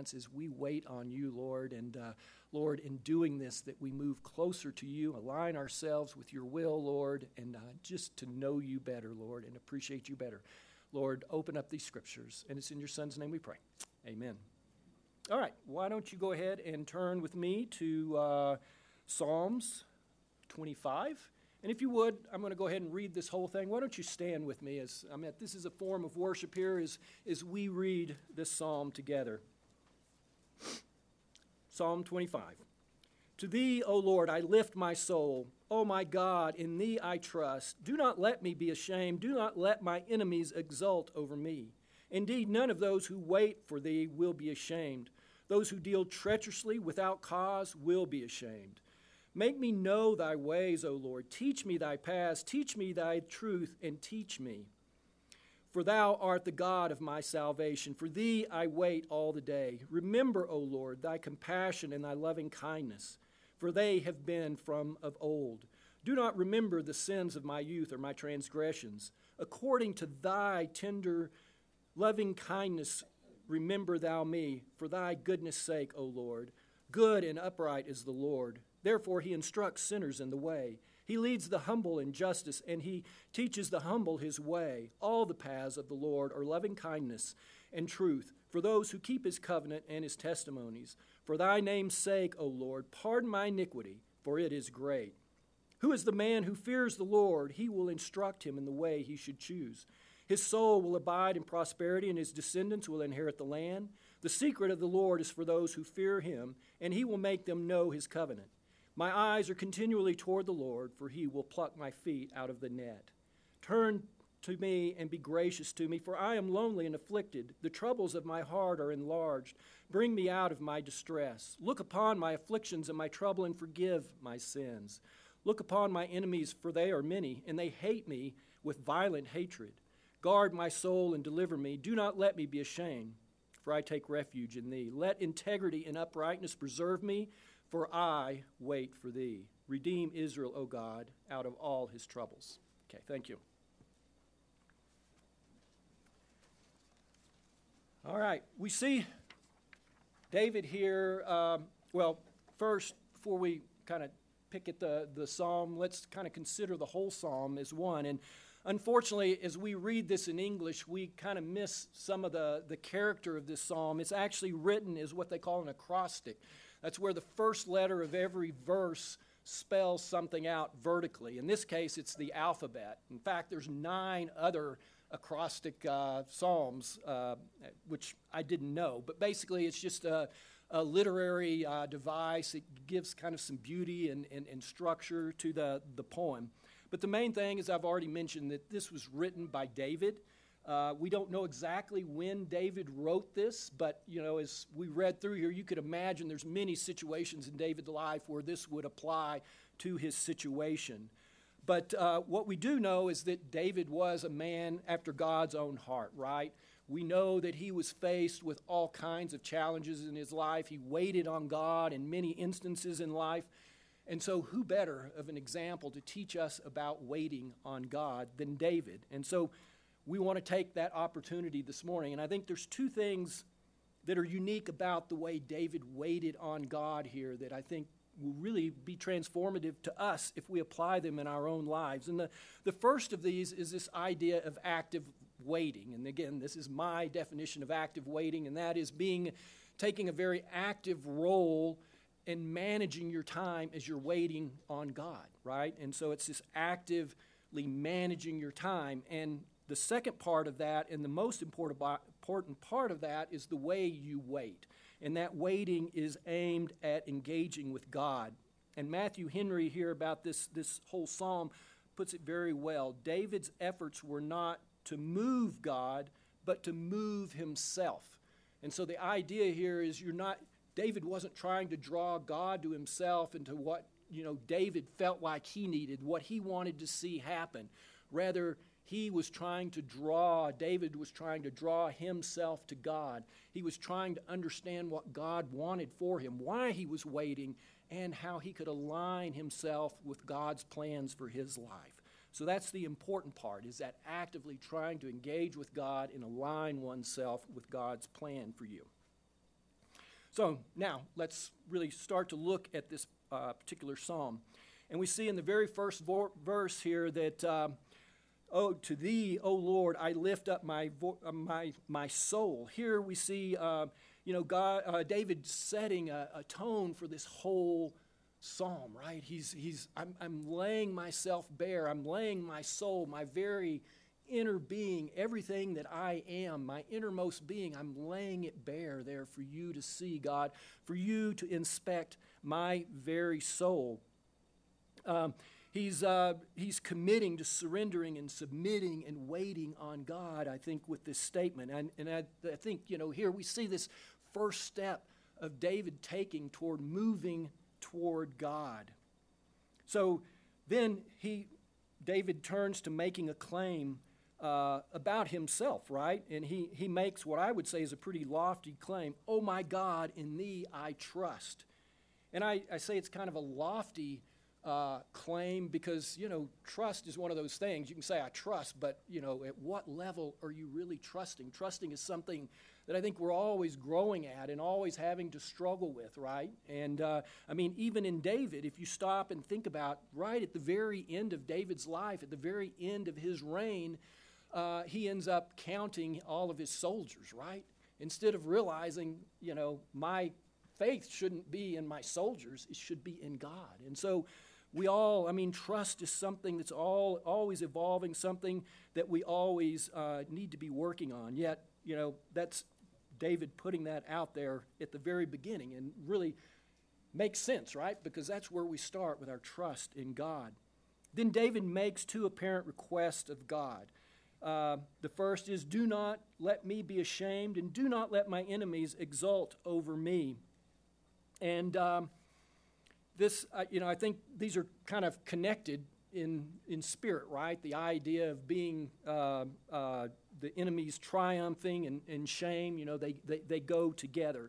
chance as we wait on you, Lord. And Lord, in doing this, that we move closer to you, align ourselves with your will, Lord, and just to know you better, Lord, and appreciate you better. Lord, open up these scriptures, and it's in your Son's name we pray. Amen. All right, why don't you go ahead and turn with me to Psalms 25. And if you would, I'm going to go ahead and read this whole thing. Why don't you stand with me as this is a form of worship here as we read this psalm together. Psalm 25. To thee, O Lord, I lift my soul. O my God, in thee I trust. Do not let me be ashamed. Do not let my enemies exult over me. Indeed, none of those who wait for thee will be ashamed. Those who deal treacherously without cause will be ashamed. Make me know thy ways, O Lord. Teach me thy paths. Teach me thy truth, and teach me. For thou art the God of my salvation. For thee I wait all the day. Remember, O Lord, thy compassion and thy loving kindness, for they have been from of old. Do not remember the sins of my youth or my transgressions. According to thy tender loving kindness, remember thou me, for thy goodness' sake, O Lord. Good and upright is the Lord. Therefore he instructs sinners in the way. He leads the humble in justice, and he teaches the humble his way. All the paths of the Lord are loving kindness and truth for those who keep his covenant and his testimonies. For thy name's sake, O Lord, pardon my iniquity, for it is great. Who is the man who fears the Lord? He will instruct him in the way he should choose. His soul will abide in prosperity, and his descendants will inherit the land. The secret of the Lord is for those who fear him, and he will make them know his covenant. My eyes are continually toward the Lord, for he will pluck my feet out of the net. Turn to me and be gracious to me, for I am lonely and afflicted. The troubles of my heart are enlarged. Bring me out of my distress. Look upon my afflictions and my trouble, and forgive my sins. Look upon my enemies, for they are many, and they hate me with violent hatred. Guard my soul and deliver me. Do not let me be ashamed, for I take refuge in thee. Let integrity and uprightness preserve me, for I wait for thee. Redeem Israel, O God, out of all his troubles. Okay, thank you. All right, we see David here. First, before we kind of pick at the psalm, let's kind of consider the whole psalm as one. And unfortunately, as we read this in English, we kind of miss some of the character of this psalm. It's actually written as what they call an acrostic. That's where the first letter of every verse spells something out vertically. In this case, it's the alphabet. In fact, there's 9 other acrostic psalms, which I didn't know. But basically, it's just a literary device. It gives kind of some beauty and structure to the poem. But the main thing is I've already mentioned that this was written by David. We don't know exactly when David wrote this, but as we read through here, you could imagine there's many situations in David's life where this would apply to his situation. But what we do know is that David was a man after God's own heart, right? We know that he was faced with all kinds of challenges in his life. He waited on God in many instances in life. And so who better of an example to teach us about waiting on God than David? And so we want to take that opportunity this morning. And I think there's 2 things that are unique about the way David waited on God here that I think will really be transformative to us if we apply them in our own lives. And the first of these is this idea of active waiting. And again, this is my definition of active waiting, and that is taking a very active role in managing your time as you're waiting on God, right? And so it's this actively managing your time. And the second part of that, and the most important part of that, is the way you wait. And that waiting is aimed at engaging with God. And Matthew Henry here about this whole psalm puts it very well. David's efforts were not to move God, but to move himself. And so the idea here is David wasn't trying to draw God to himself into what, David felt like he needed, what he wanted to see happen. Rather, David was trying to draw himself to God. He was trying to understand what God wanted for him, why he was waiting, and how he could align himself with God's plans for his life. So that's the important part, is that actively trying to engage with God and align oneself with God's plan for you. So now let's really start to look at this particular psalm. And we see in the very first verse here that, "Oh, to thee, O Lord, I lift up my soul." Here we see, God, David setting a tone for this whole psalm, right? I'm laying myself bare. I'm laying my soul, my very inner being, everything that I am, my innermost being, I'm laying it bare there for you to see, God, for you to inspect my very soul. He's committing to surrendering and submitting and waiting on God, I think, with this statement. And I think, here we see this first step of David taking toward moving toward God. So then David turns to making a claim about himself, right? And he makes what I would say is a pretty lofty claim. "Oh my God, in thee I trust." And I say it's kind of a lofty claim because, trust is one of those things. You can say, I trust, but, at what level are you really trusting? Trusting is something that I think we're always growing at and always having to struggle with, right? And, even in David, if you stop and think about right at the very end of David's life, at the very end of his reign, he ends up counting all of his soldiers, right? Instead of realizing, my faith shouldn't be in my soldiers, it should be in God. And so trust is something that's always evolving, something that we always need to be working on. Yet, that's David putting that out there at the very beginning and really makes sense, right? Because that's where we start with our trust in God. Then David makes two apparent requests of God. The first is, "Do not let me be ashamed, and do not let my enemies exult over me." And I think these are kind of connected in spirit, right? The idea of being the enemies triumphing and shame, they go together.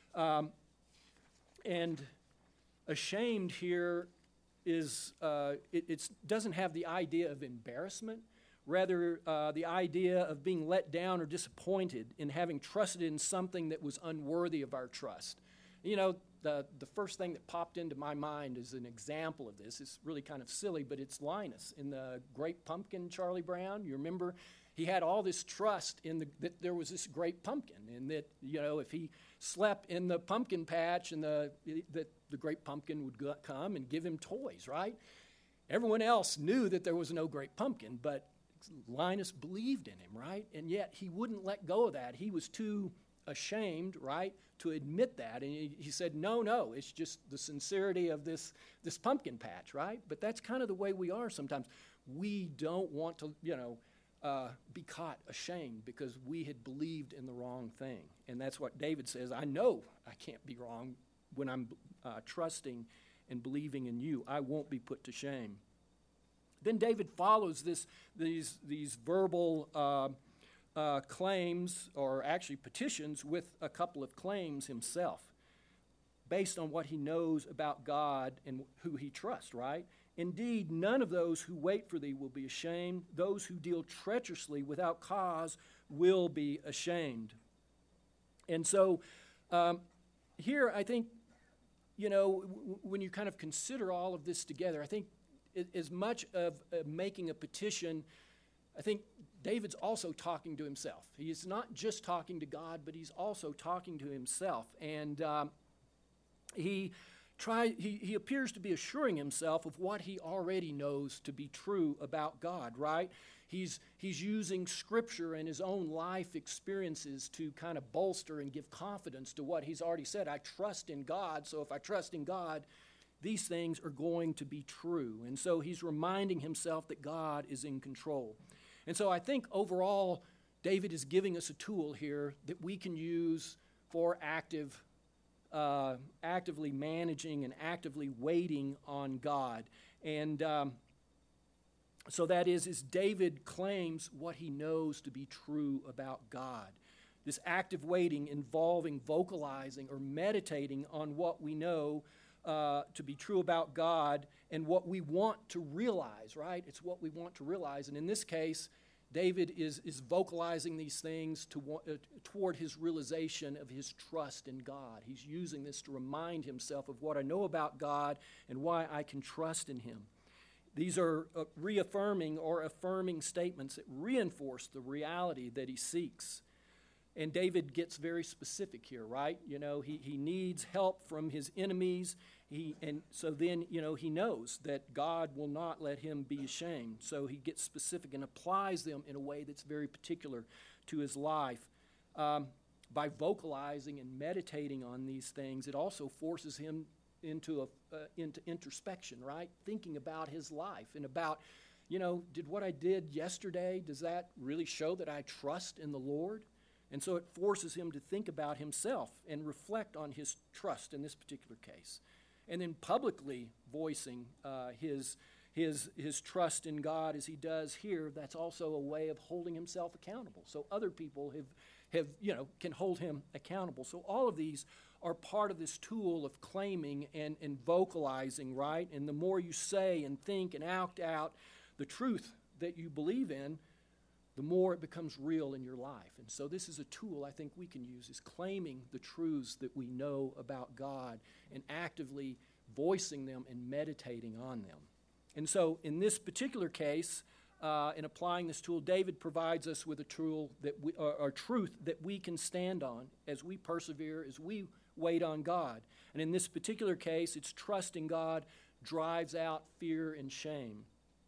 And ashamed here is, it doesn't have the idea of embarrassment. Rather, the idea of being let down or disappointed in having trusted in something that was unworthy of our trust. The first thing that popped into my mind as an example of this is really kind of silly, but it's Linus in the Great Pumpkin, Charlie Brown. You remember he had all this trust that there was this great pumpkin, and that if he slept in the pumpkin patch, and that the great pumpkin would come and give him toys, right? Everyone else knew that there was no great pumpkin, but Linus believed in him, right? And yet he wouldn't let go of that. He was too ashamed, right, to admit that. And he said, no, it's just the sincerity of this pumpkin patch, right? But that's kind of the way we are sometimes. We don't want to, be caught ashamed because we had believed in the wrong thing. And that's what David says, I know I can't be wrong when I'm trusting and believing in you. I won't be put to shame. Then David follows these verbal claims, or actually petitions, with a couple of claims himself based on what he knows about God and who he trusts, right? "Indeed, none of those who wait for thee will be ashamed. Those who deal treacherously without cause will be ashamed." And so here I think, when you kind of consider all of this together, I think as much of making a petition, I think David's also talking to himself. He is not just talking to God, but he's also talking to himself. And he appears to be assuring himself of what he already knows to be true about God, right? He's using Scripture and his own life experiences to kind of bolster and give confidence to what he's already said. I trust in God, so if I trust in God, these things are going to be true. And so he's reminding himself that God is in control. And so I think overall, David is giving us a tool here that we can use for actively managing and actively waiting on God. And so that is David claims what he knows to be true about God. This active waiting involving vocalizing or meditating on what we know to be true about God and what we want to realize, right? It's what we want to realize. And in this case, David is vocalizing these things toward his realization of his trust in God. He's using this to remind himself of what I know about God and why I can trust in him. These are reaffirming or affirming statements that reinforce the reality that he seeks. And David gets very specific here, right? He needs help from his enemies. So then he knows that God will not let him be ashamed. So he gets specific and applies them in a way that's very particular to his life. By vocalizing and meditating on these things, it also forces him into introspection, right? Thinking about his life and about, did what I did yesterday, does that really show that I trust in the Lord? And so it forces him to think about himself and reflect on his trust in this particular case. And then publicly voicing his trust in God as he does here, that's also a way of holding himself accountable. So other people can hold him accountable. So all of these are part of this tool of claiming and vocalizing, right? And the more you say and think and act out the truth that you believe in, the more it becomes real in your life. And so this is a tool I think we can use, is claiming the truths that we know about God and actively voicing them and meditating on them. And so in this particular case, in applying this tool, David provides us with a tool or truth that we can stand on as we persevere, as we wait on God. And in this particular case, it's trust in God drives out fear and shame.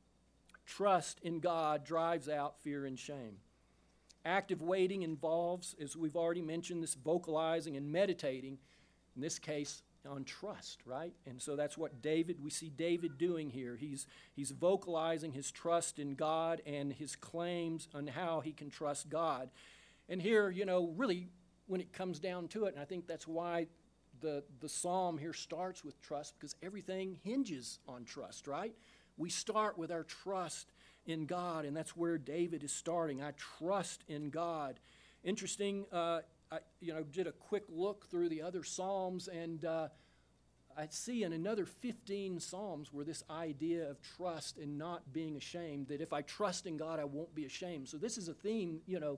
Trust in God drives out fear and shame. Active waiting involves, as we've already mentioned, this vocalizing and meditating, in this case, on trust, right? And so that's what we see David doing here. He's vocalizing his trust in God and his claims on how he can trust God. And here, really, when it comes down to it, and I think that's why the psalm here starts with trust, because everything hinges on trust, right? We start with our trust in God, and that's where David is starting. I trust in God. Interesting, I did a quick look through the other Psalms, and I see in another 15 Psalms where this idea of trust and not being ashamed, that if I trust in God, I won't be ashamed. So this is a theme,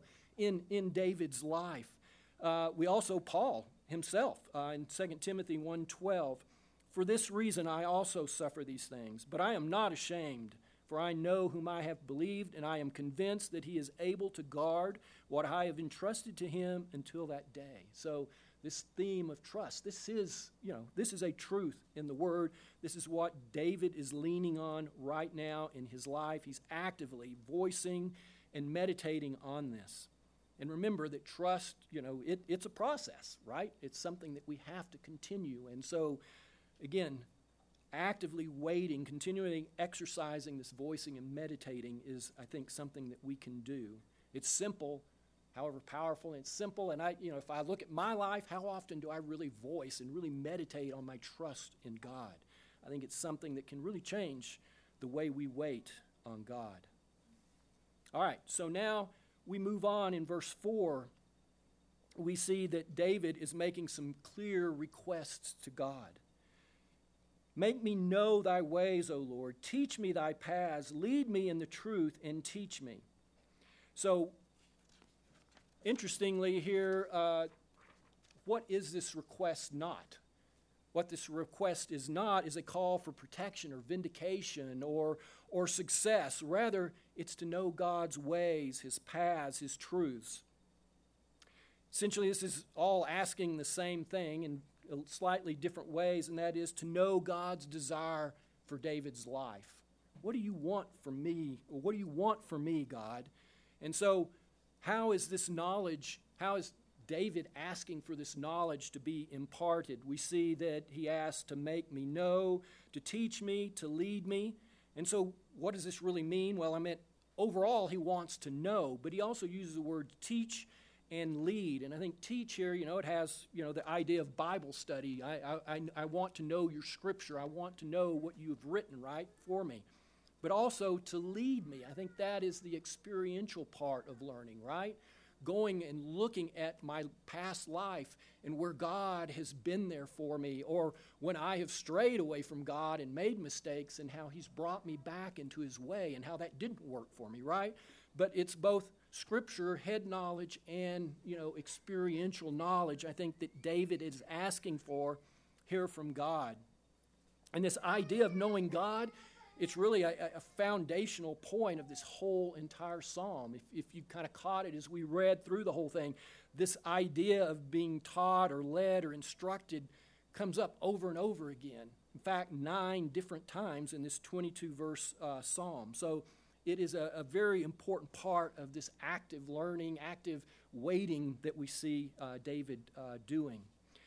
in David's life. We also, Paul himself, in 2 Timothy 1:12, for this reason I also suffer these things, but I am not ashamed, for I know whom I have believed, and I am convinced that he is able to guard what I have entrusted to him until that day. So this theme of trust, this is a truth in the Word. This is what David is leaning on right now in his life. He's actively voicing and meditating on this. And remember that trust, it's a process, right? It's something that we have to continue. And so, again, actively waiting, continually exercising this voicing and meditating is, I think, something that we can do. It's simple, however powerful, and it's simple. And if I look at my life, how often do I really voice and really meditate on my trust in God? I think it's something that can really change the way we wait on God. All right, so now we move on in verse 4. We see that David is making some clear requests to God. Make me know thy ways, O Lord. Teach me thy paths. Lead me in the truth and teach me. So, interestingly here, what is this request not? What this request is not is a call for protection or vindication or success. Rather, it's to know God's ways, his paths, his truths. Essentially, this is all asking the same thing in slightly different ways, and that is to know God's desire for David's life. What do you want from me? Or what do you want from me, God? And so, how is this knowledge, how is David asking for this knowledge to be imparted? We see that he asks to make me know, to teach me, to lead me. And so what does this really mean? Well, overall he wants to know, but he also uses the word teach and lead. And I think teach here, it has, the idea of Bible study. I want to know your scripture. I want to know what you've written, right, for me. But also to lead me. I think that is the experiential part of learning, right? Going and looking at my past life and where God has been there for me, or when I have strayed away from God and made mistakes and how he's brought me back into his way and how that didn't work for me, right? but it's both Scripture, head knowledge, and, experiential knowledge, I think, that David is asking for here from God. And this idea of knowing God, it's really a foundational point of this whole entire psalm. If you kind of caught it as we read through the whole thing, this idea of being taught or led or instructed comes up over and over again. In fact, 9 different times in this 22-verse psalm. So it is a very important part of this active learning, active waiting that we see David doing.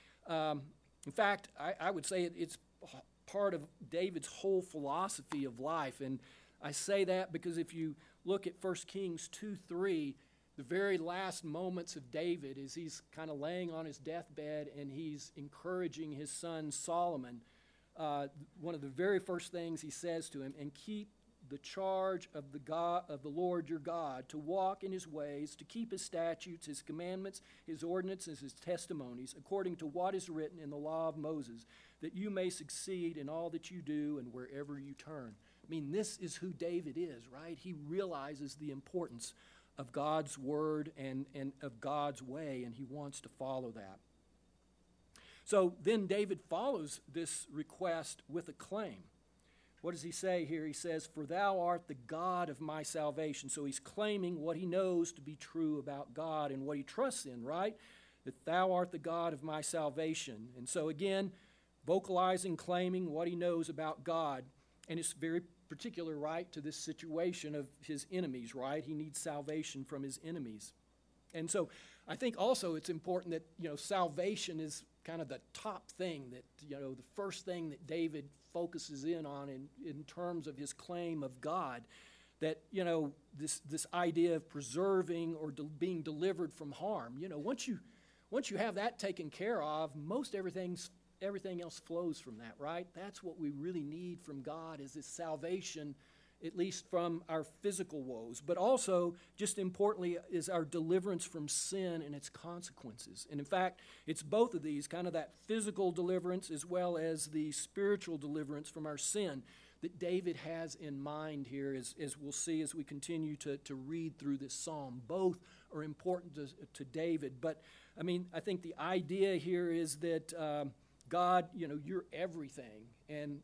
In fact, I would say it's part of David's whole philosophy of life. And I say that because if you look at 1 Kings 2:3, the very last moments of David as he's kind of laying on his deathbed and he's encouraging his son Solomon, one of the very first things he says to him, and keep the charge of the Lord your God, to walk in his ways, to keep his statutes, his commandments, his ordinances, his testimonies, according to what is written in the law of Moses, that you may succeed in all that you do and wherever you turn. I mean, this is who David is, right? He realizes the importance of God's word and of God's way, and he wants to follow that. So then David follows this request with a claim. What does he say here? He says, "For thou art the God of my salvation." So he's claiming what he knows to be true about God and what he trusts in, right? That thou art the God of my salvation. And so again, vocalizing, claiming what he knows about God. And it's very particular, right, to this situation of his enemies, right? He needs salvation from his enemies. And so I think also it's important that, salvation is kind of the top thing that, the first thing that David focuses in on in terms of his claim of God, that, this idea of preserving or being delivered from harm. Once you have that taken care of, most everything else flows from that, right? That's what we really need from God, is this salvation, at least from our physical woes, but also, just importantly, is our deliverance from sin and its consequences. And in fact, it's both of these, kind of that physical deliverance as well as the spiritual deliverance from our sin, that David has in mind here, as we'll see as we continue to read through this psalm. Both are important to David. But, I think the idea here is that God, you're everything. And,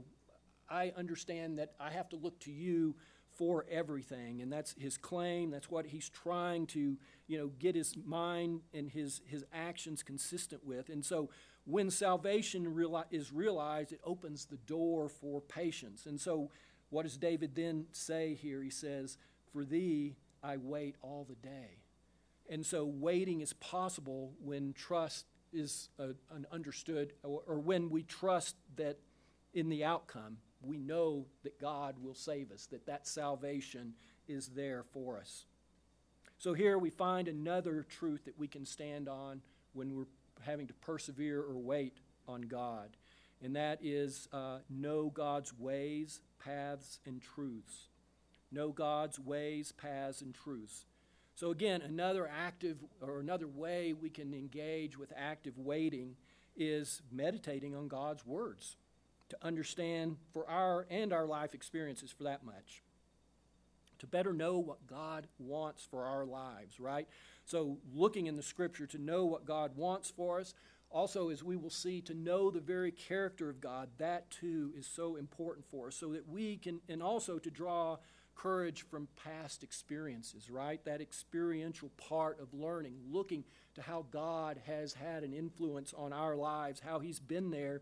I understand that I have to look to you for everything. And that's his claim. That's what he's trying to, get his mind and his actions consistent with. And so when salvation is realized, it opens the door for patience. And so what does David then say here? He says, "For thee I wait all the day." And so waiting is possible when trust is understood, or when we trust that in the outcome, we know that God will save us, that salvation is there for us. So here we find another truth that we can stand on when we're having to persevere or wait on God, and that is know God's ways, paths, and truths. Know God's ways, paths, and truths. So again, another way we can engage with active waiting is meditating on God's words, to understand for our life experiences, for that much, to better know what God wants for our lives, right? So looking in the Scripture to know what God wants for us. Also, as we will see, to know the very character of God, that too is so important for us, so that we can, and also to draw courage from past experiences, right? That experiential part of learning, looking to how God has had an influence on our lives, how he's been there,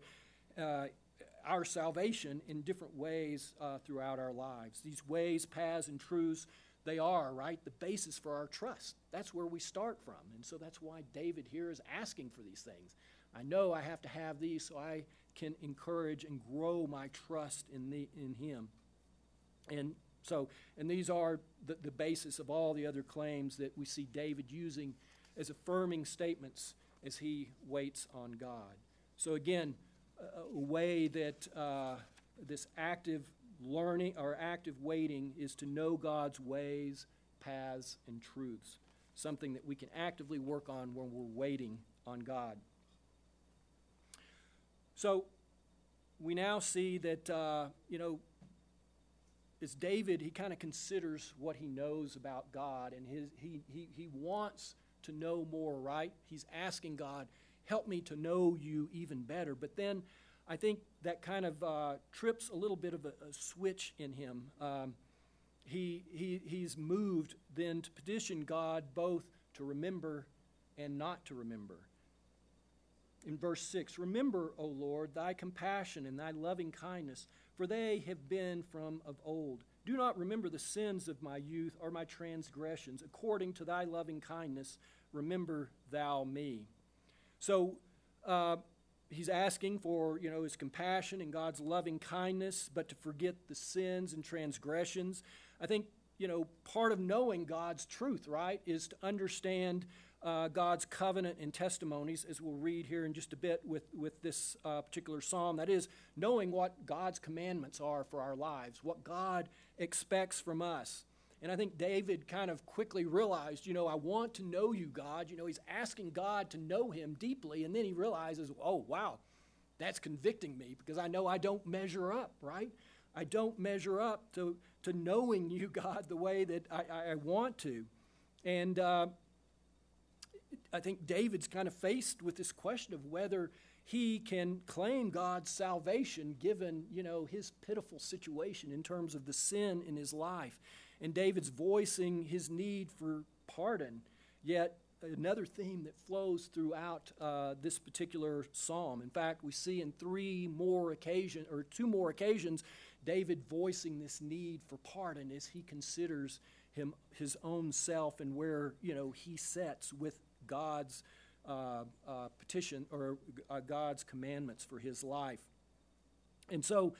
our salvation in different ways throughout our lives. These ways, paths, and truths, they are, right, the basis for our trust. That's where we start from. And so that's why David here is asking for these things. I know I have to have these so I can encourage and grow my trust in him. And these are the basis of all the other claims that we see David using as affirming statements as he waits on God. So again, a way that this active learning or active waiting is to know God's ways, paths, and truths, something that we can actively work on when we're waiting on God. So we now see that, as David, he kind of considers what he knows about God, and he wants to know more, right? He's asking God, help me to know you even better. But then I think that kind of trips a little bit of a switch in him. He's moved then to petition God both to remember and not to remember. In verse 6, remember, O Lord, thy compassion and thy loving kindness, for they have been from of old. Do not remember the sins of my youth or my transgressions. According to thy loving kindness, remember thou me. So he's asking for, his compassion and God's loving kindness, but to forget the sins and transgressions. I think, part of knowing God's truth, right, is to understand God's covenant and testimonies, as we'll read here in just a bit with this particular psalm. That is, knowing what God's commandments are for our lives, what God expects from us. And I think David kind of quickly realized, I want to know you, God. He's asking God to know him deeply, and then he realizes, oh, wow, that's convicting me because I know I don't measure up, right? I don't measure up to knowing you, God, the way that I want to. And I think David's kind of faced with this question of whether he can claim God's salvation given, his pitiful situation in terms of the sin in his life. And David's voicing his need for pardon, yet another theme that flows throughout this particular psalm. In fact, we see in two more occasions, David voicing this need for pardon as he considers his own self and where, he sets with God's petition or God's commandments for his life. And so,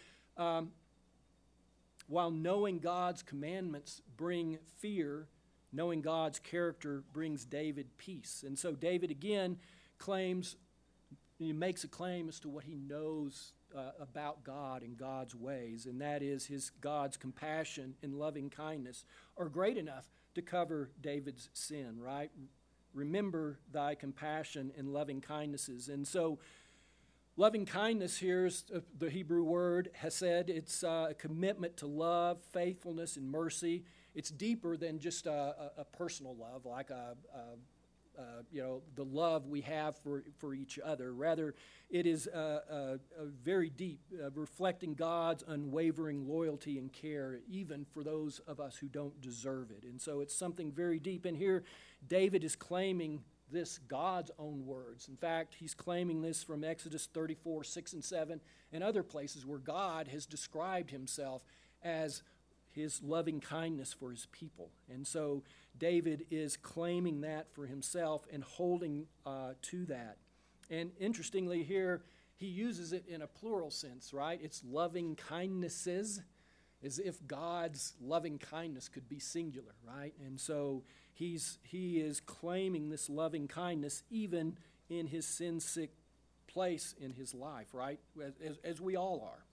while knowing God's commandments bring fear, knowing God's character brings David peace. And so David again makes a claim as to what he knows about God and God's ways, and that is God's compassion and loving kindness are great enough to cover David's sin, right? Remember thy compassion and loving kindnesses. And so loving kindness here is the Hebrew word hesed. It's a commitment to love, faithfulness, and mercy. It's deeper than just a personal love, like the love we have for each other. Rather, it is a very deep, reflecting God's unwavering loyalty and care, even for those of us who don't deserve it. And so it's something very deep. And here, David is claiming this God's own words. In fact, he's claiming this from Exodus 34, 6 and 7, and other places where God has described himself as his loving kindness for his people. And so David is claiming that for himself and holding to that. And interestingly here, he uses it in a plural sense, right? It's loving kindnesses, as if God's loving kindness could be singular, right? And so he is claiming this loving kindness even in his sin-sick place in his life, right? As we all are.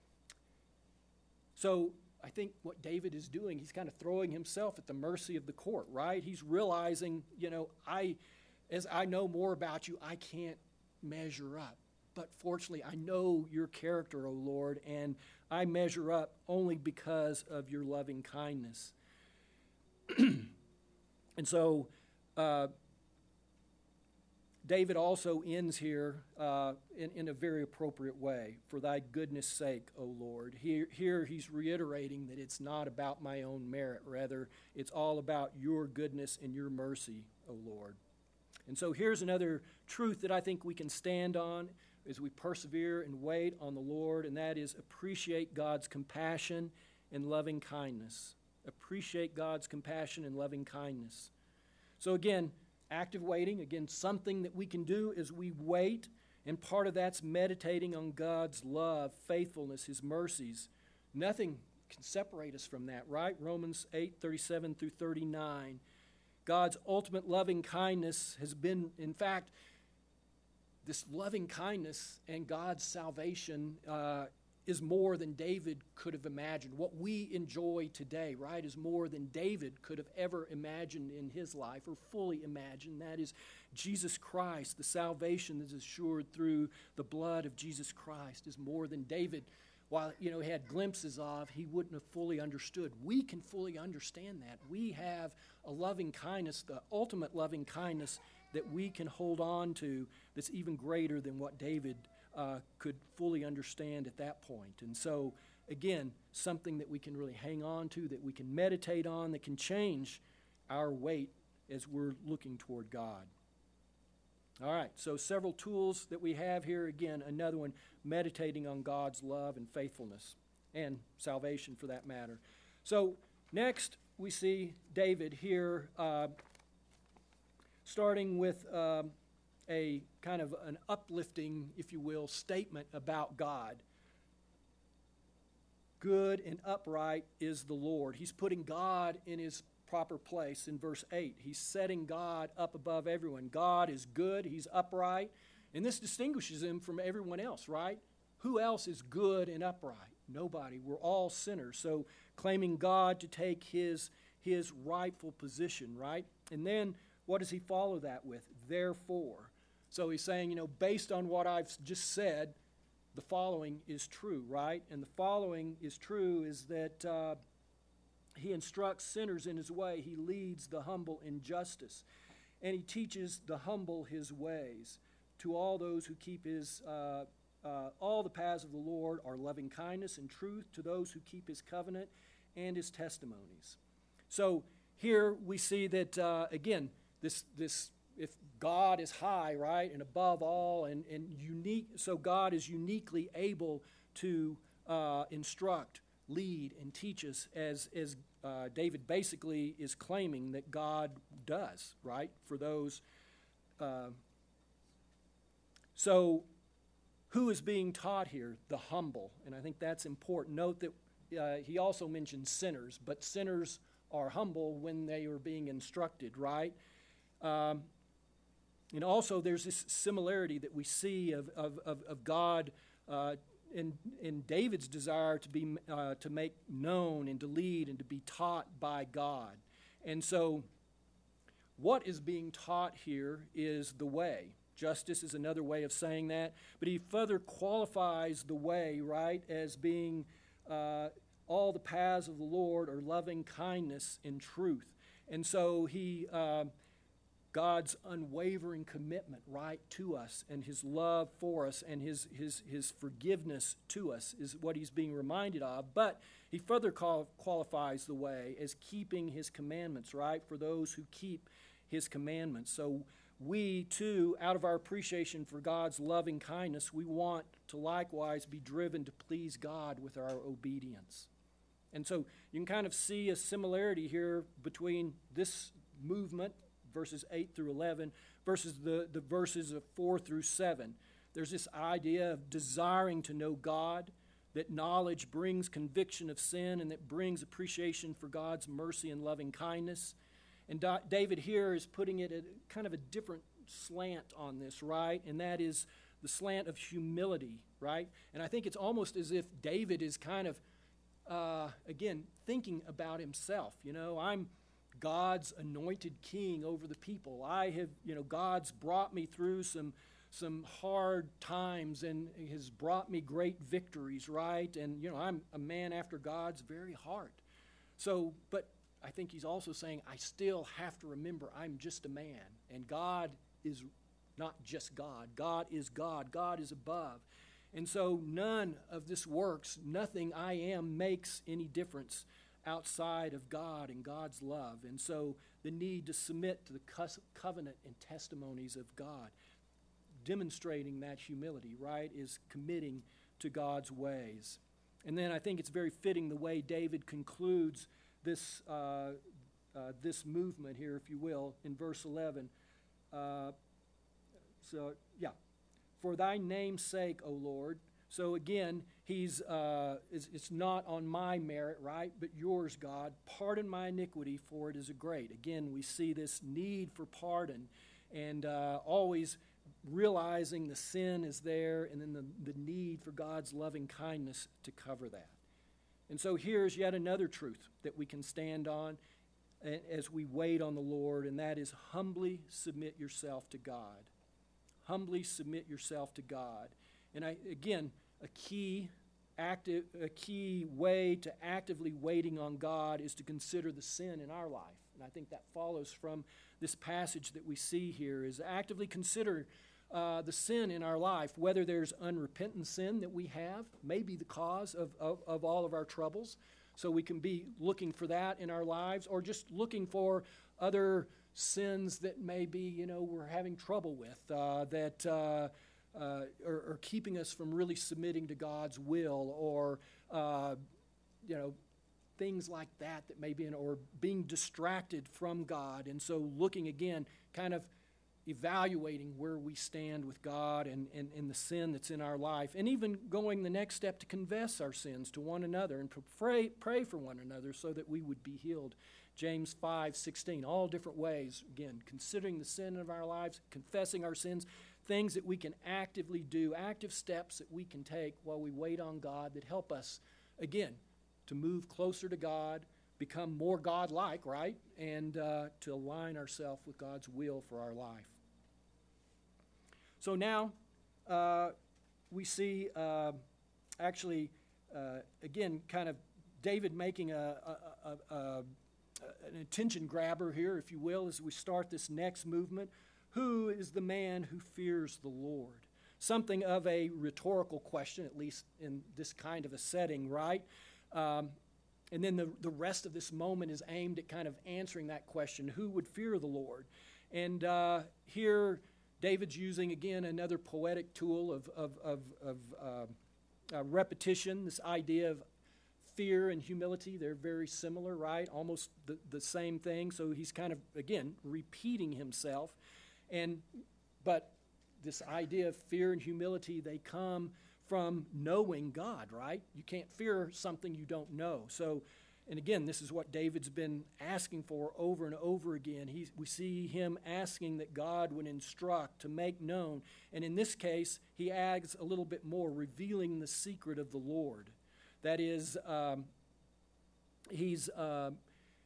So I think what David is doing, he's kind of throwing himself at the mercy of the court, right? He's realizing, as I know more about you, I can't measure up. But fortunately, I know your character, O Lord, and I measure up only because of your loving kindness. And so David also ends here in a very appropriate way. For thy goodness' sake, O Lord. Here he's reiterating that it's not about my own merit. Rather, it's all about your goodness and your mercy, O Lord. And so here's another truth that I think we can stand on as we persevere and wait on the Lord, and that is appreciate God's compassion and loving kindness. Appreciate God's compassion and loving kindness. So again, active waiting, again, something that we can do as we wait, and part of that's meditating on God's love, faithfulness, his mercies. Nothing can separate us from that, right? Romans 8:37 through 39. God's ultimate loving kindness has been, in fact, this loving kindness and God's salvation is more than David could have imagined. What we enjoy today, right, is more than David could have ever imagined in his life or fully imagined. That is Jesus Christ. The salvation that is assured through the blood of Jesus Christ is more than David, while, he had glimpses of, he wouldn't have fully understood. We can fully understand that. We have a loving kindness, the ultimate loving kindness that we can hold on to that's even greater than what David could fully understand at that point. And so, again, something that we can really hang on to, that we can meditate on, that can change our weight as we're looking toward God. All right, so several tools that we have here. Again, another one, meditating on God's love and faithfulness and salvation for that matter. So next we see David here starting with a kind of an uplifting, if you will, statement about God. Good and upright is the Lord. He's putting God in his proper place in verse 8. He's setting God up above everyone. God is good, he's upright, and this distinguishes him from everyone else, right? Who else is good and upright? Nobody. We're all sinners. So claiming God to take his rightful position, right? And then what does he follow that with? Therefore. So he's saying, based on what I've just said, the following is true, right? And the following is true is that he instructs sinners in his way. He leads the humble in justice. And he teaches the humble his ways. To all those who keep all the paths of the Lord are loving kindness and truth to those who keep his covenant and his testimonies. So here we see that, again, this if God is high, right, and above all and unique, so God is uniquely able to instruct, lead, and teach us as David basically is claiming that God does, right, for those. So who is being taught here? The humble. And I think that's important. Note that he also mentions sinners, but sinners are humble when they are being instructed, right? And also there's this similarity that we see of God in David's desire to make known and to lead and to be taught by God. And so what is being taught here is the way. Justice is another way of saying that. But he further qualifies the way, right, as being all the paths of the Lord are loving kindness and truth. And so God's unwavering commitment, right, to us and his love for us and his forgiveness to us is what he's being reminded of. But he further qualifies the way as keeping his commandments, right, for those who keep his commandments. So we, too, out of our appreciation for God's loving kindness, we want to likewise be driven to please God with our obedience. And so you can kind of see a similarity here between this movement, verses 8 through 11, versus the verses of 4 through 7. There's this idea of desiring to know God, that knowledge brings conviction of sin and that brings appreciation for God's mercy and loving kindness. And David here is putting it at kind of a different slant on this, right? And that is the slant of humility, right? And I think it's almost as if David is kind of, again, thinking about himself. I'm God's anointed king over the people. I have, God's brought me through some hard times and has brought me great victories, right? And, I'm a man after God's very heart. So, but I think he's also saying, I still have to remember I'm just a man, and God is not just God. God is God. God is above. And so none of this works, nothing I am makes any difference outside of God and God's love. And so the need to submit to the covenant and testimonies of God, demonstrating that humility, right, is committing to God's ways. And then I think it's very fitting the way David concludes this movement here, if you will, in verse 11. For thy name's sake, O Lord. So again, it's not on my merit, right, but yours, God. Pardon my iniquity, for it is a great. Again, we see this need for pardon and always realizing the sin is there and then the need for God's loving kindness to cover that. And so here's yet another truth that we can stand on as we wait on the Lord, and that is humbly submit yourself to God. Humbly submit yourself to God. And again, a key a key way to actively waiting on God is to consider the sin in our life. And I think that follows from this passage that we see here, is actively consider the sin in our life, whether there's unrepentant sin that we have, may be the cause of all of our troubles. So we can be looking for that in our lives, or just looking for other sins that maybe, we're having trouble with, that are keeping us from really submitting to God's will, or, things like that may be, or being distracted from God. And so looking again, kind of evaluating where we stand with God and the sin that's in our life, and even going the next step to confess our sins to one another and to pray for one another so that we would be healed. James 5:16, all different ways, again, considering the sin of our lives, confessing our sins, things that we can actively do, active steps that we can take while we wait on God that help us, again, to move closer to God, become more God-like, right? And to align ourselves with God's will for our life. So now we see again, kind of David making an attention grabber here, if you will, as we start this next movement. Who is the man who fears the Lord? Something of a rhetorical question, at least in this kind of a setting, right? And then the rest of this moment is aimed at kind of answering that question, who would fear the Lord? And here David's using, again, another poetic tool of repetition, this idea of fear and humility. They're very similar, right? Almost the same thing. So he's kind of, again, repeating himself. But this idea of fear and humility, they come from knowing God, right? You can't fear something you don't know. So, and again, this is what David's been asking for over and over again. We see him asking that God would instruct, to make known. And in this case, he adds a little bit more, revealing the secret of the Lord. That is, the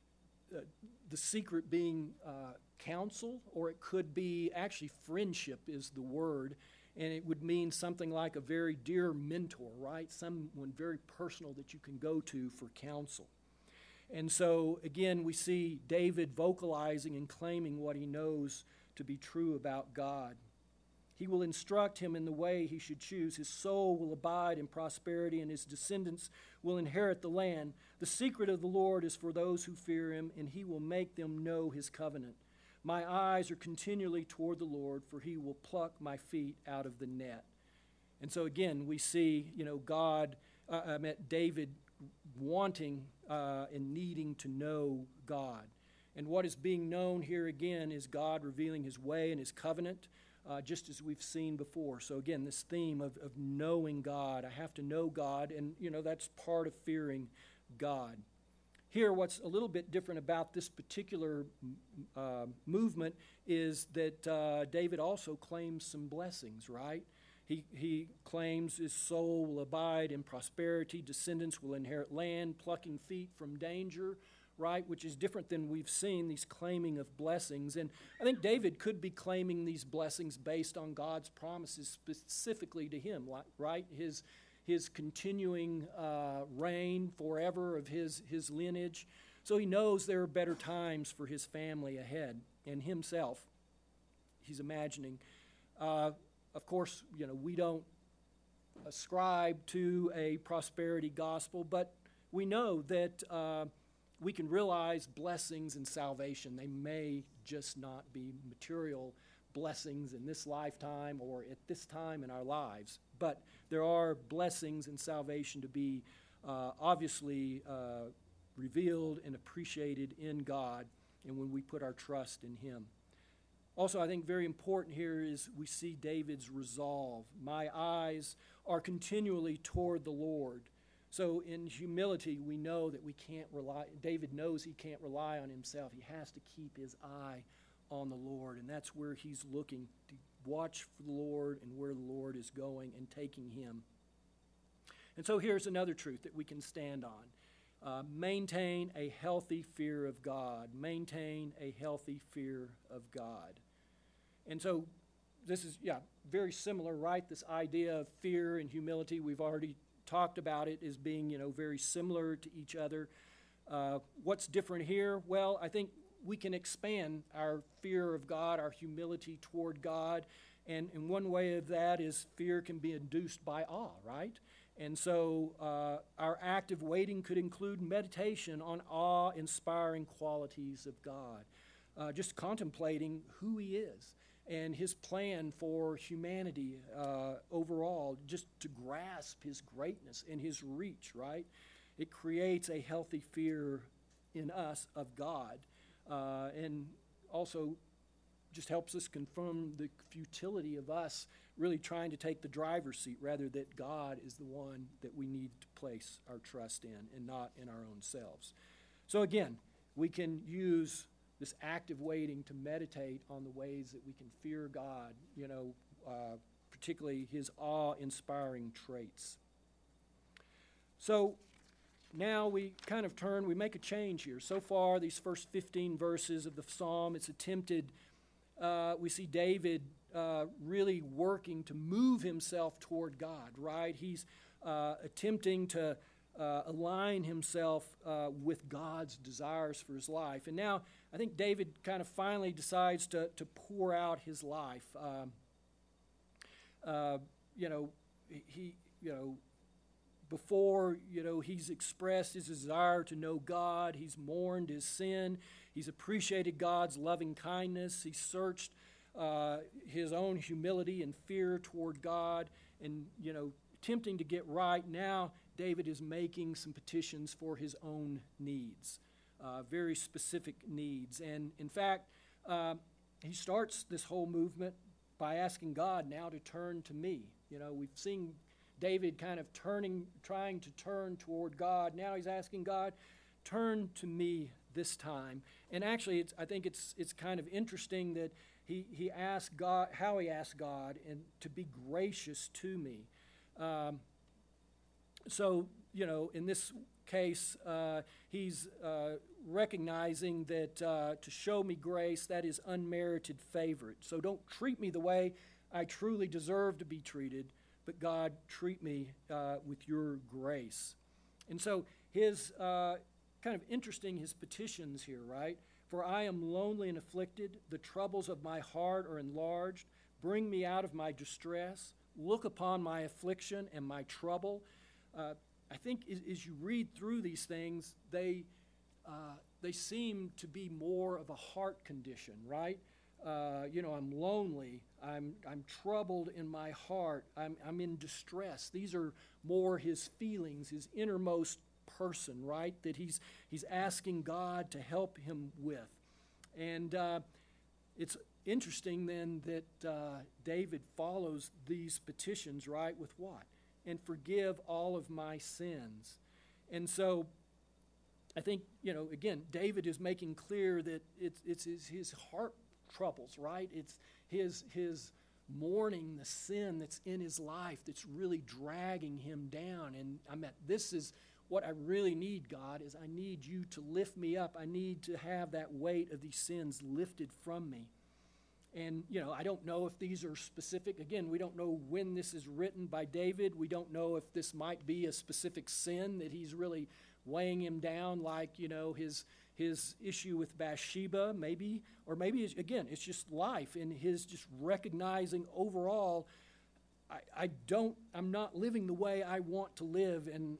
secret being counsel, or it could be actually friendship is the word. And it would mean something like a very dear mentor, right? Someone very personal that you can go to for counsel. And so, again, we see David vocalizing and claiming what he knows to be true about God. He will instruct him in the way he should choose. His soul will abide in prosperity, and his descendants will inherit the land. The secret of the Lord is for those who fear him, and he will make them know his covenant. My eyes are continually toward the Lord, for he will pluck my feet out of the net. And so again, we see, David wanting and needing to know God. And what is being known here again is God revealing his way and his covenant, just as we've seen before. So again, this theme of knowing God. I have to know God, and that's part of fearing God. Here, what's a little bit different about this particular movement is that David also claims some blessings, right? He claims his soul will abide in prosperity, descendants will inherit land, plucking feet from danger, right? Which is different than we've seen, these claiming of blessings. And I think David could be claiming these blessings based on God's promises specifically to him, right? His continuing reign forever of his lineage. So he knows there are better times for his family ahead, and himself, he's imagining. Of course, we don't ascribe to a prosperity gospel, but we know that we can realize blessings in salvation. They may just not be material blessings in this lifetime or at this time in our lives, but there are blessings in salvation to be obviously revealed and appreciated in God, and when we put our trust in him. Also, I think very important here is we see David's resolve. My eyes are continually toward the Lord. So in humility, we know that we can't rely, David knows he can't rely on himself. He has to keep his eye on the Lord, and that's where he's looking to watch for the Lord and where the Lord is going and taking him. And so here's another truth that we can stand on. Maintain a healthy fear of God. Maintain a healthy fear of God. And so this is, very similar, right? This idea of fear and humility. We've already talked about it as being, very similar to each other. What's different here? Well, I think we can expand our fear of God, our humility toward God. And one way of that is fear can be induced by awe, right? And so our active waiting could include meditation on awe-inspiring qualities of God, just contemplating who He is and His plan for humanity overall, just to grasp His greatness and His reach, right? It creates a healthy fear in us of God, and also just helps us confirm the futility of us really trying to take the driver's seat, rather that God is the one that we need to place our trust in and not in our own selves. So again, we can use this active waiting to meditate on the ways that we can fear God, particularly His awe-inspiring traits. So now we kind of we make a change here. So far, these first 15 verses of the psalm, it's attempted, we see David really working to move himself toward God, right? He's attempting to align himself with God's desires for his life. And now I think David kind of finally decides to pour out his life. Before, he's expressed his desire to know God. He's mourned his sin. He's appreciated God's loving kindness. He searched his own humility and fear toward God. And, attempting to get right, now David is making some petitions for his own needs, very specific needs. And, in fact, he starts this whole movement by asking God now to turn to me. We've seen David kind of trying to turn toward God. Now he's asking God, turn to me this time. And actually, I think it's kind of interesting that he asked God, how he asked God, and to be gracious to me. In this case, he's recognizing that to show me grace, that is unmerited favor. So don't treat me the way I truly deserve to be treated, but God, treat me with your grace. And so his kind of interesting, his petitions here, right? For I am lonely and afflicted. The troubles of my heart are enlarged. Bring me out of my distress. Look upon my affliction and my trouble. I think as you read through these things, they seem to be more of a heart condition, right? I'm lonely. I'm troubled in my heart. I'm in distress. These are more his feelings, his innermost person, right? That he's asking God to help him with. And it's interesting then that David follows these petitions, right, with what? And forgive all of my sins. And so I think, again, David is making clear that it's his heart troubles, right? It's his mourning the sin that's in his life that's really dragging him down. And this is what I really need, God, is I need you to lift me up. I need to have that weight of these sins lifted from me. And, I don't know if these are specific. Again, we don't know when this is written by David. We don't know if this might be a specific sin that he's really weighing him down, like, his issue with Bathsheba, maybe. Or maybe, again, it's just life and his just recognizing overall, I'm not living the way I want to live, and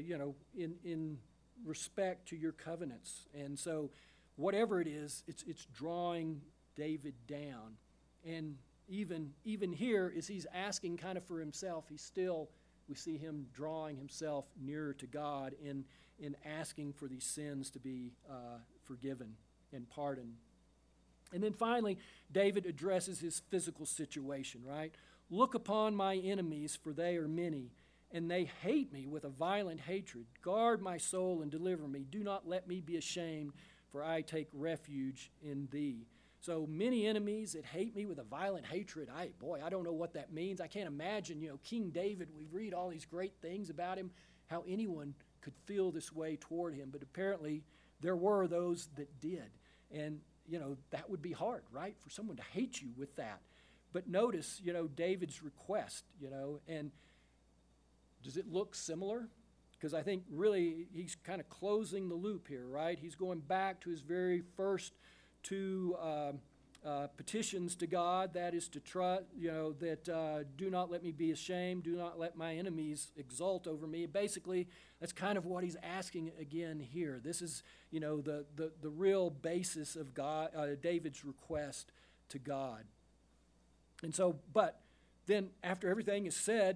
in respect to your covenants. And so, whatever it is, it's drawing David down. And even here, as he's asking kind of for himself, we see him drawing himself nearer to God in asking for these sins to be forgiven and pardoned. And then finally, David addresses his physical situation, right? Look upon my enemies, for they are many, and they hate me with a violent hatred. Guard my soul and deliver me. Do not let me be ashamed, for I take refuge in thee. So many enemies that hate me with a violent hatred. I don't know what that means. I can't imagine, King David, we read all these great things about him, how anyone could feel this way toward him. But apparently there were those that did. And, that would be hard, right, for someone to hate you with that. But notice, David's request, and Does it look similar? Because I think really he's kind of closing the loop here, right? He's going back to his very first two petitions to God, that is to trust, that do not let me be ashamed, do not let my enemies exult over me. Basically, that's kind of what he's asking again here. This is, the real basis of David's request to God. And so, but then after everything is said,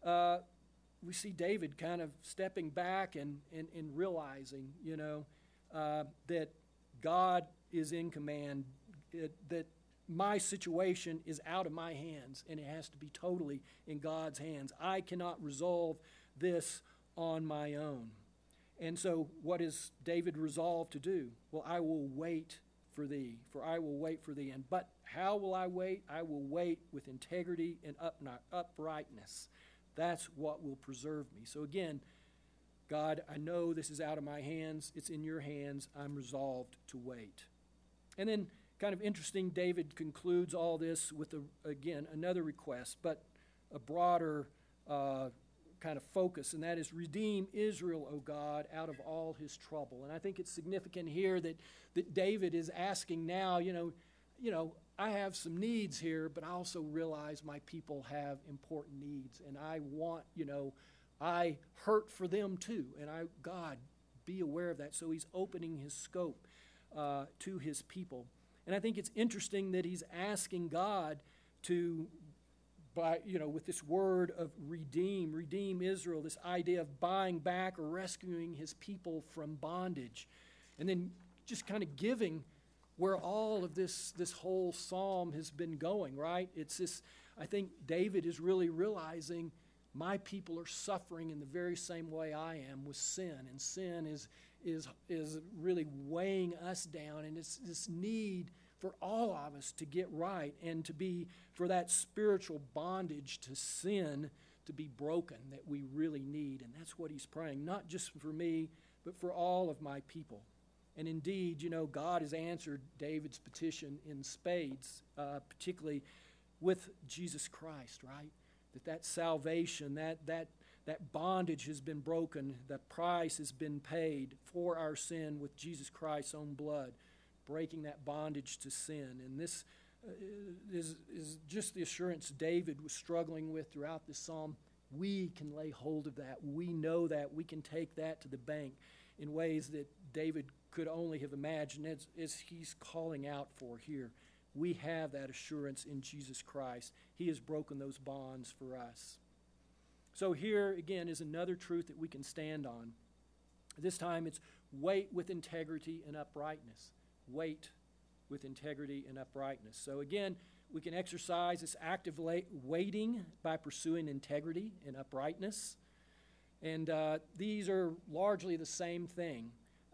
we see David kind of stepping back and realizing, that God is in command, that my situation is out of my hands and it has to be totally in God's hands. I cannot resolve this on my own. And so what is David resolved to do? Well, I will wait for thee, for I will wait for thee. But how will I wait? I will wait with integrity and uprightness. That's what will preserve me. So again, God, I know this is out of my hands. It's in your hands. I'm resolved to wait. And then, kind of interesting, David concludes all this with, again, another request, but a broader kind of focus, and that is, redeem Israel, O God, out of all his trouble. And I think it's significant here that David is asking now, I have some needs here, but I also realize my people have important needs, and I want, I hurt for them too, and God, be aware of that. So he's opening his scope to his people. And I think it's interesting that he's asking God to, with this word of redeem Israel, this idea of buying back or rescuing his people from bondage. And then just kind of giving where all of this whole psalm has been going, right? It's this, I think David is really realizing my people are suffering in the very same way I am with sin, and sin is really weighing us down, and it's this need for all of us to get right and for that spiritual bondage to sin to be broken that we really need. And that's what he's praying, not just for me, but for all of my people. And indeed, God has answered David's petition in spades, particularly with Jesus Christ, right? That salvation, that bondage has been broken, the price has been paid for our sin with Jesus Christ's own blood, breaking that bondage to sin. And this is just the assurance David was struggling with throughout this psalm. We can lay hold of that. We know that. We can take that to the bank in ways that David could only have imagined, as he's calling out for here. We have that assurance in Jesus Christ. He has broken those bonds for us. So here, again, is another truth that we can stand on. This time it's wait with integrity and uprightness. Wait with integrity and uprightness. So again, we can exercise this active waiting by pursuing integrity and uprightness. And these are largely the same thing.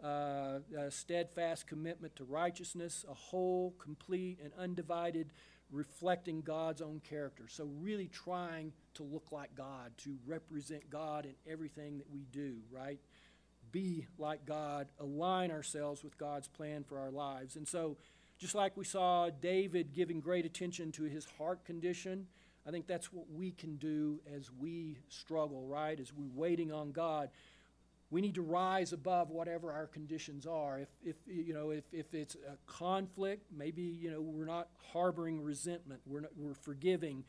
A steadfast commitment to righteousness, a whole, complete, and undivided reflecting God's own character. So really trying to look like God, to represent God in everything that we do, right? Be like God, align ourselves with God's plan for our lives. And so just like we saw David giving great attention to his heart condition, I think that's what we can do as we struggle, right? As we're waiting on God. We need to rise above whatever our conditions are. If it's a conflict, maybe we're not harboring resentment. We're forgiving.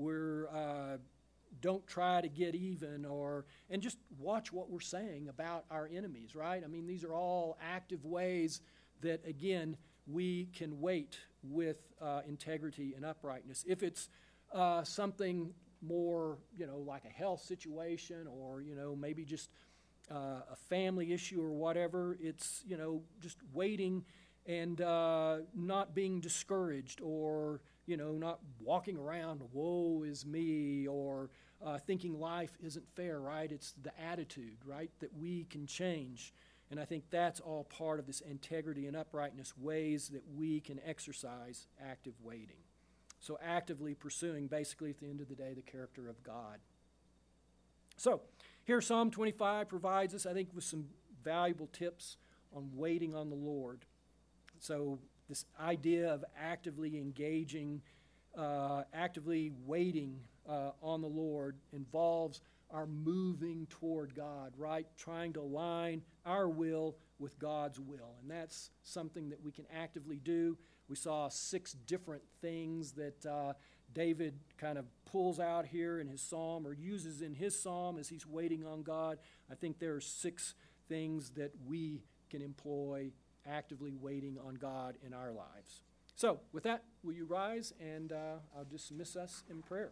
Don't try to get even, and just watch what we're saying about our enemies. Right? I mean, these are all active ways that again we can wait with integrity and uprightness. If it's something more, like a health situation, or maybe just a family issue or whatever, it's, just waiting and not being discouraged, or, not walking around, woe is me, or thinking life isn't fair, right? It's the attitude, right, that we can change. And I think that's all part of this integrity and uprightness, ways that we can exercise active waiting. So actively pursuing, basically, at the end of the day, the character of God. So here Psalm 25 provides us, I think, with some valuable tips on waiting on the Lord. So this idea of actively engaging, actively waiting on the Lord involves our moving toward God, right? Trying to align our will with God's will. And that's something that we can actively do. We saw 6 different things that David kind of pulls out here in his psalm or uses in his psalm as he's waiting on God. I think there are 6 things that we can employ actively waiting on God in our lives. So, with that, will you rise and I'll dismiss us in prayer.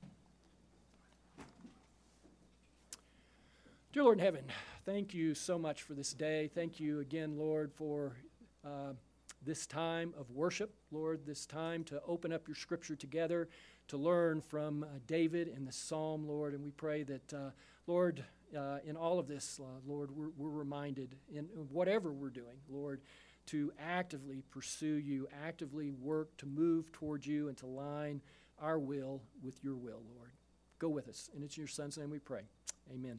Dear Lord in heaven, thank you so much for this day. Thank you again, Lord, for this time of worship. Lord, this time to open up your scripture together, to learn from David in the psalm, Lord. And we pray that, Lord, in all of this, Lord, we're reminded in whatever we're doing, Lord, to actively pursue you, actively work to move towards you and to line our will with your will, Lord. Go with us. And it's in your Son's name we pray. Amen.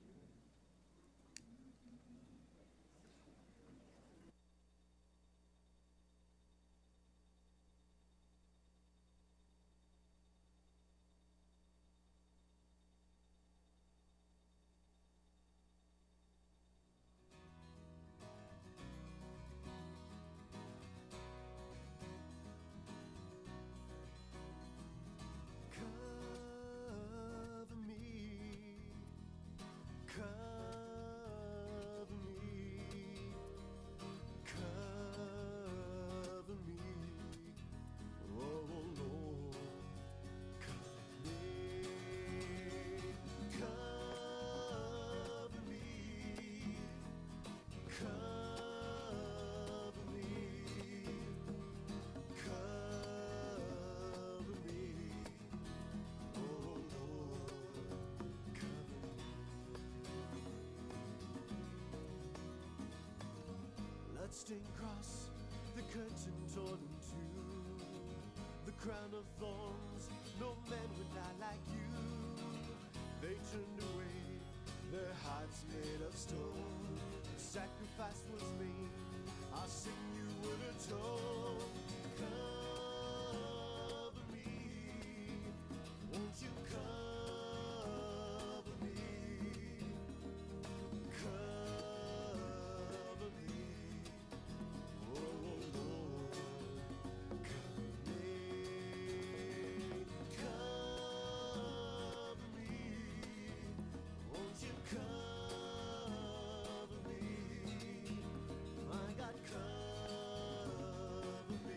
Bloodstained cross, the curtain torn in two, the crown of thorns, no man would die like you. They turned away, their hearts made of stone. The sacrifice was made, our sin you would atone. Cover me, won't you cover me? Cover me. Cover me, my God, cover me.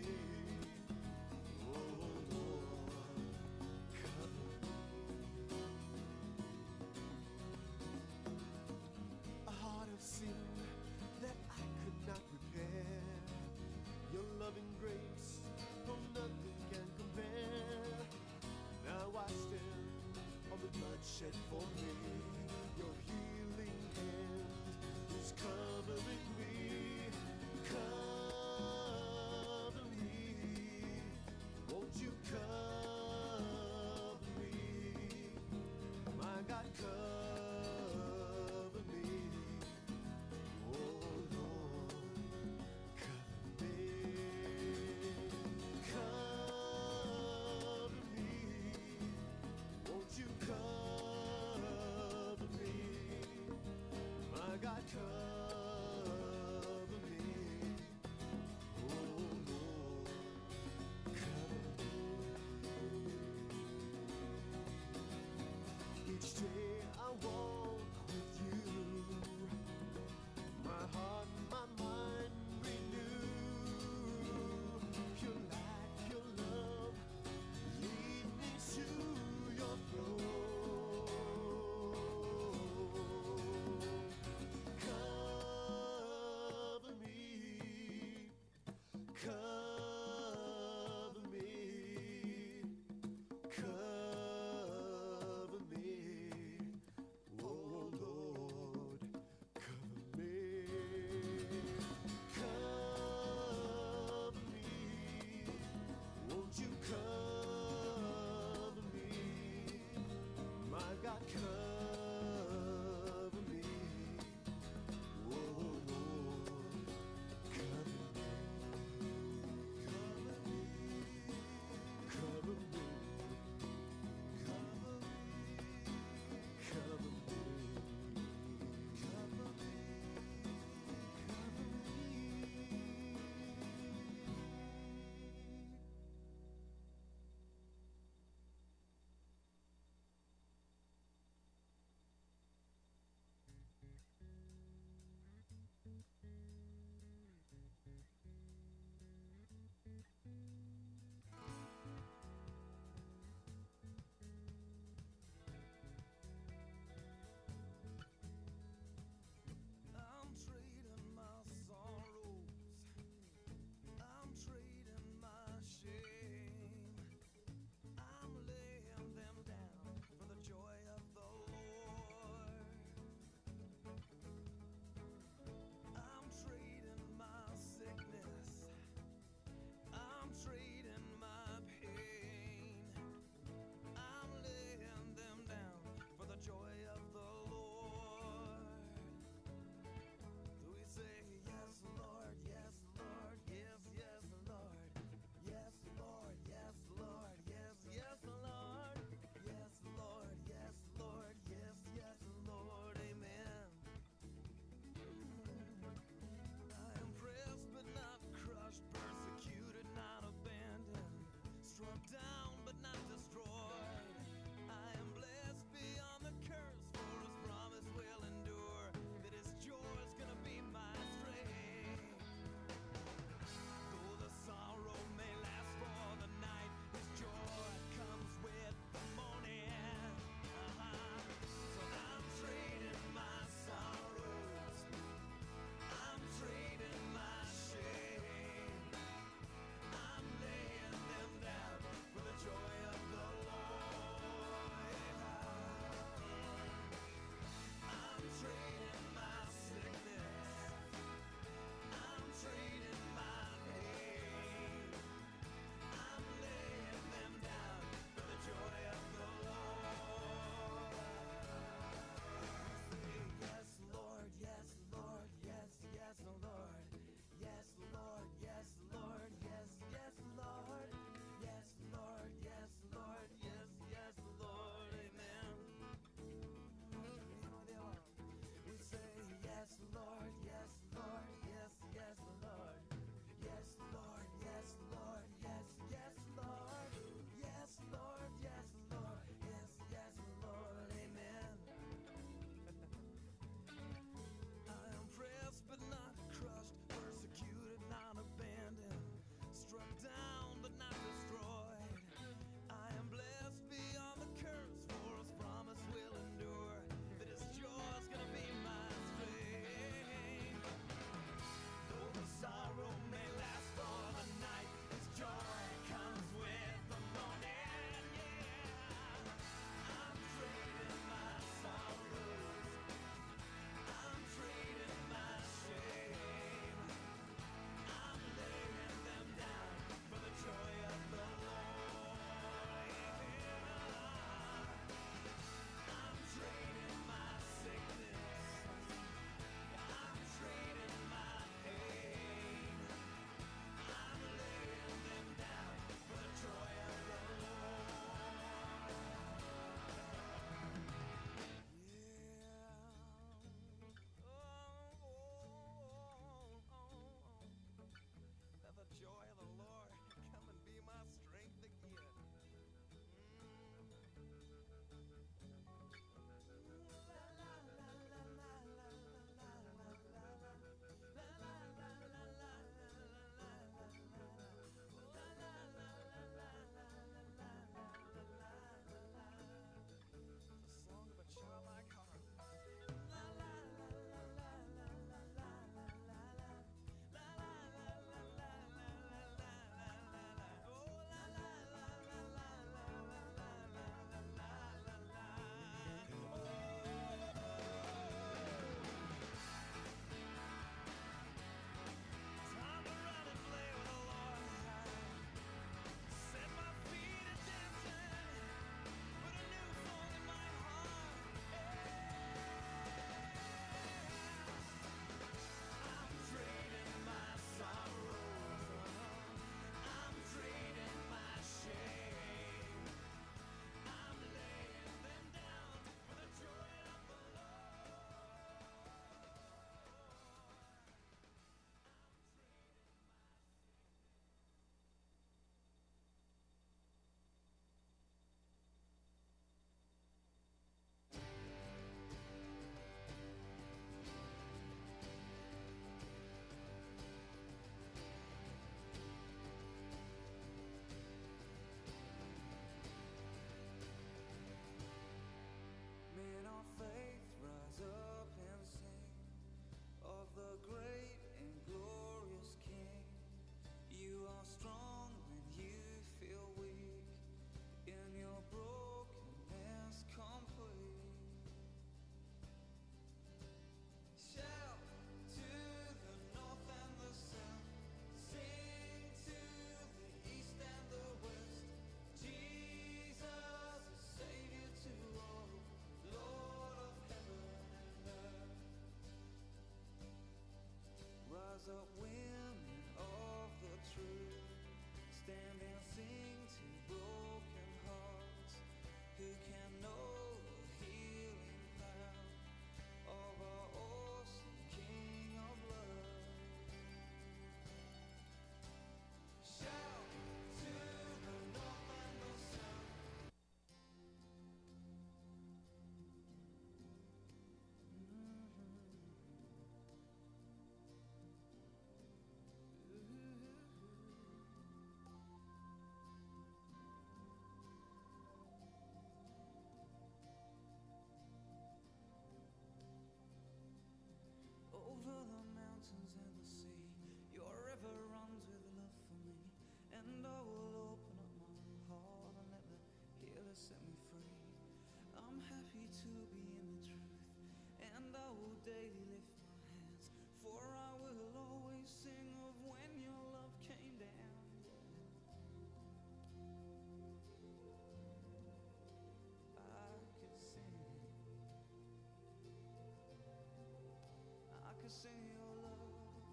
can sing your love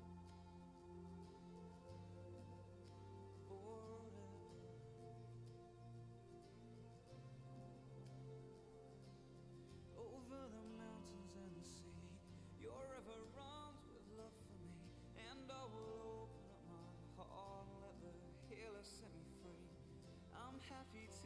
forever. Over the mountains and the sea, your river runs with love for me, and I will open up my heart and let the healer set me free. I'm happy